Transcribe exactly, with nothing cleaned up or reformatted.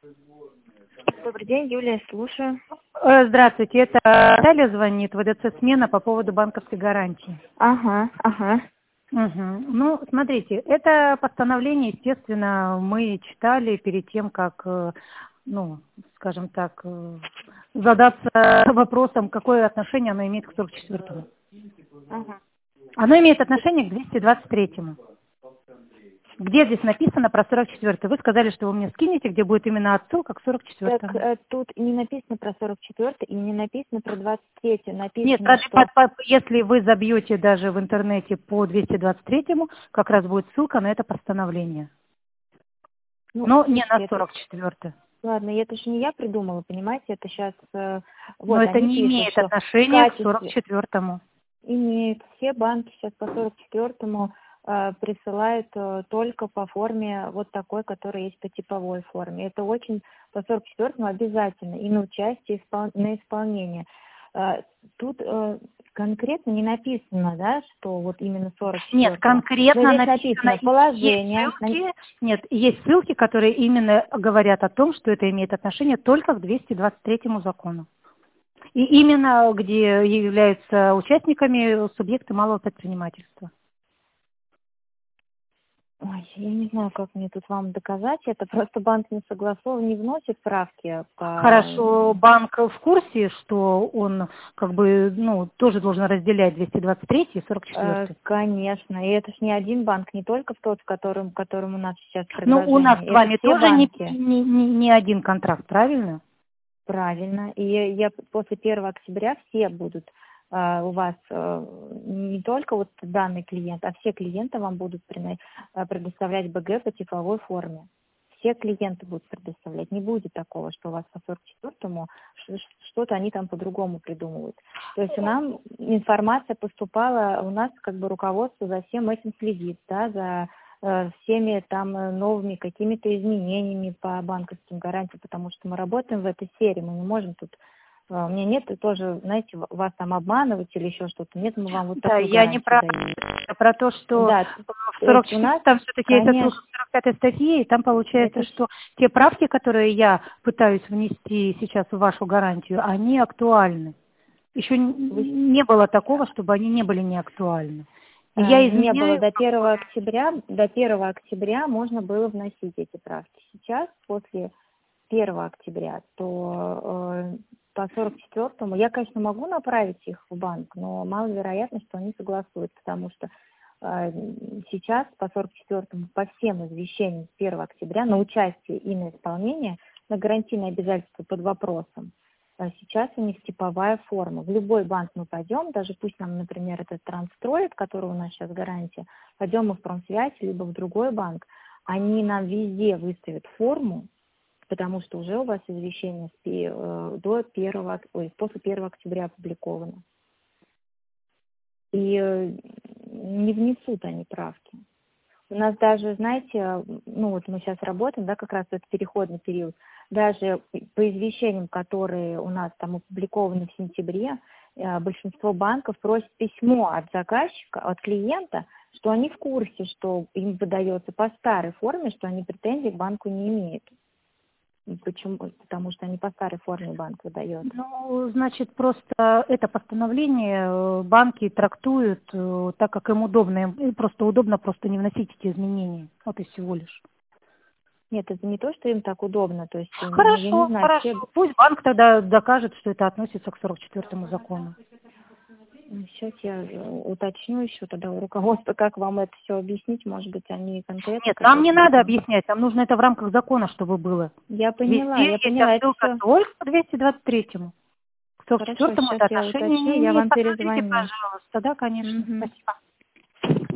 Добрый день, Юлия, слушаю. Э, Здравствуйте, это Наталья звонит, ВДЦ «Смена» по поводу банковской гарантии. Ага, ага. Угу. Ну, смотрите, это постановление, естественно, мы читали перед тем, как, э, ну, скажем так, э, задаться вопросом, какое отношение оно имеет к сорок четвёртому. Ага. Оно имеет отношение к двести двадцать третьему. Где здесь написано про сорок четвёртый? Вы сказали, что вы мне скинете, где будет именно отсылка к сорок четвёртому. Так э, тут не написано про сорок четвёртый и не написано про двадцать третий. Написано, Нет, под- что... под- под- если вы забьете даже в интернете по двести двадцать третьему, как раз будет ссылка на это постановление. Ну, Но не слушайте, на это... сорок четвёртый. Ладно, это же не я придумала, понимаете? Это сейчас... Э, Но вот, это они не пишут, имеет что в отношения к сорок качестве... четвёртому. Имеют. Все банки сейчас по сорок четвёртому э, присылают э, только по форме вот такой, которая есть по типовой форме. Это очень по сорок четвёртому обязательно и на участие, испол... на исполнение. Э, тут э, конкретно не написано, да, что вот именно сорок четвёртого. Нет, конкретно Но здесь написано, написано положение. есть ссылки, нет, есть ссылки, которые именно говорят о том, что это имеет отношение только к двести двадцать третьему закону. И именно где являются участниками субъекты малого предпринимательства. Ой, я не знаю, как мне тут вам доказать это. Просто банк не согласован, не вносит правки по... Хорошо, банк в курсе, что он как бы, ну, тоже должен разделять двести двадцать третий и сорок четвёртый? Э, Конечно, и это ж не один банк, не только в тот, в котором, в котором у нас сейчас Ну, предложение. у нас с Это вами все тоже не, банки. не, не, не один контракт, правильно? Правильно. И я, я после первого октября все будут э, у вас э, не только вот данный клиент, а все клиенты вам будут прина- э, предоставлять БГ по типовой форме. Все клиенты будут предоставлять. Не будет такого, что у вас по сорок четвёртому ш- что-то они там по-другому придумывают. То есть нам информация поступала, у нас как бы руководство за всем этим следит, да, за э, всеми там э, новыми какими-то изменениями по банковским гарантиям, потому что мы работаем в этой сфере, мы не можем тут, э, у меня нет тоже, знаете, в- вас там обманывать или еще что-то, нет, мы вам вот Да, такую я не гарантию про, даем. про то, что Да, в то сорок есть у нас, четвёртом все-таки есть отсылка конечно, к сорок пятой статье, и там получается, это что те правки, которые я пытаюсь внести сейчас в вашу гарантию, они актуальны. Еще вы не было такого, чтобы они не были неактуальны. И Э, я не было изменяю... до первого октября, до первого октября можно было вносить эти правки. Сейчас, после первого октября, то э, по сорок четвёртому я, конечно, могу направить их в банк, но маловероятно, что они согласуют, потому что э, сейчас по сорок четвёртому по всем извещениям с первого октября на участие и на исполнение, на гарантийные обязательства под вопросом. А сейчас у них типовая форма. В любой банк мы пойдем, даже пусть нам, например, этот Транстроид, который у нас сейчас гарантия, пойдем мы в Промсвязь, либо в другой банк, они нам везде выставят форму, потому что уже у вас извещение с пе- э, до первого, ой, после первого октября опубликовано. И э, не внесут они правки. У нас даже, знаете, ну вот мы сейчас работаем, да, как раз в этот переходный период, даже по извещениям, которые у нас там опубликованы в сентябре, э, большинство банков просит письмо от заказчика, от клиента, что они в курсе, что им выдается по старой форме, что они претензий к банку не имеют. Почему? Потому что они по старой форме банк выдает. Ну, значит, просто это постановление э, банки трактуют э, так, как им удобно. Им просто удобно просто не вносить эти изменения. Вот и всего лишь. Нет, это не то, что им так удобно. То есть, ну, я не Хорошо, знаю, хорошо. все... Пусть банк тогда докажет, что это относится к сорок четвёртому закону. Сейчас я э, уточню еще тогда у руководства, как вам это все объяснить. Может быть, они конкретно Нет, нам не какой-то... надо объяснять, нам нужно это в рамках закона, чтобы было. Я поняла, Везде я есть поняла, это отсылка все. только к двести двадцать третьему. К сорок Хорошо, четвёртому сейчас это я отношения уточню, не я имеет. вам Посмотрите, перезвоню. пожалуйста. Да, конечно. Угу. Спасибо.